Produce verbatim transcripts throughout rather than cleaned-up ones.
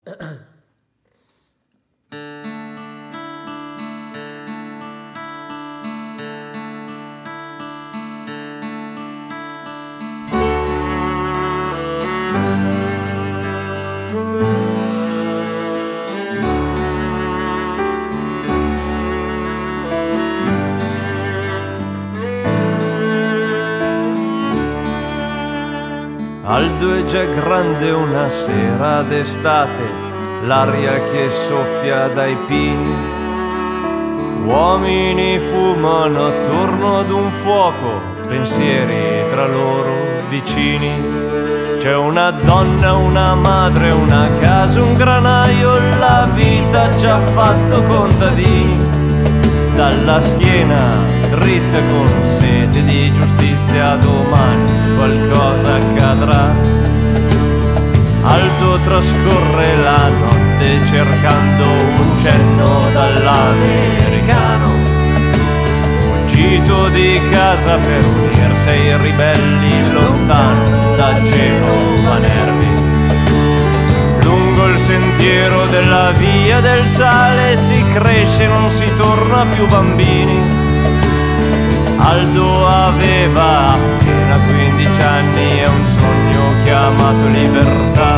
Aldo è già grande una sera d'estate, l'aria che soffia dai pini. Uomini fumano attorno ad un fuoco, pensieri tra loro vicini. C'è una donna, una madre, una casa, un granaio, la vita ci ha fatto contadini. Dalla schiena dritta con sete di giustizia, domani qualcosa accadrà. Aldo trascorre la notte cercando un cenno dall'americano, fuggito di casa per unirsi ai ribelli lontano da Genova Nervi. Lungo il sentiero della via del sale si cresce, non si torna più bambini. Aldo aveva appena quindici anni e un sogno chiamato libertà.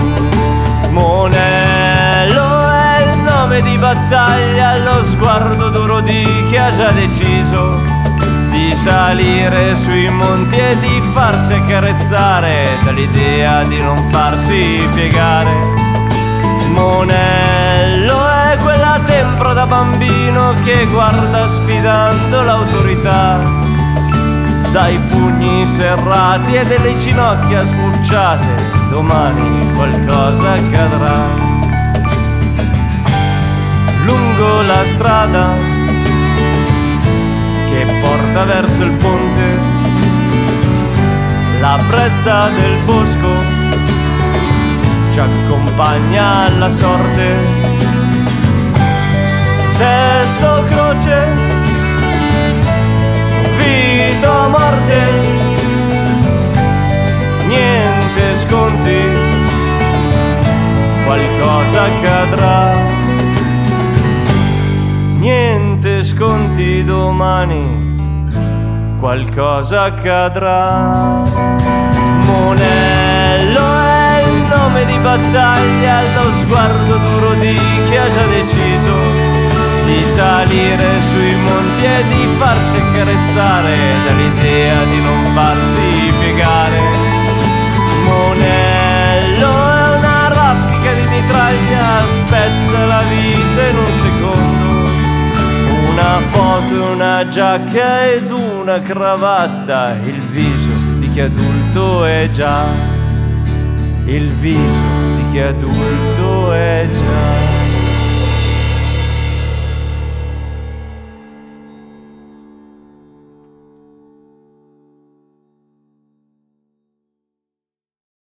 Monello è il nome di battaglia, lo sguardo duro di chi ha già deciso di salire sui monti e di farsi accarezzare dall'idea di non farsi piegare. Monello è quella tempra da bambino che guarda sfidando l'autorità, dai pugni serrati e delle ginocchia sbucciate, domani qualcosa accadrà. Lungo la strada che porta verso il ponte, la brezza del bosco ci accompagna alla sorte. Testo croce, vita o morte, niente sconti, qualcosa accadrà. Niente sconti, domani qualcosa accadrà. Monello è il nome di battaglia, lo sguardo duro di chi ha già deciso di salire sui monti e di farsi accarezzare dall'idea di non farsi piegare. Monello è una raffica di mitraglia, spezza la vita in un secondo. Una foto, una giacca ed una cravatta, il viso di chi adulto è già, il viso di chi adulto è già.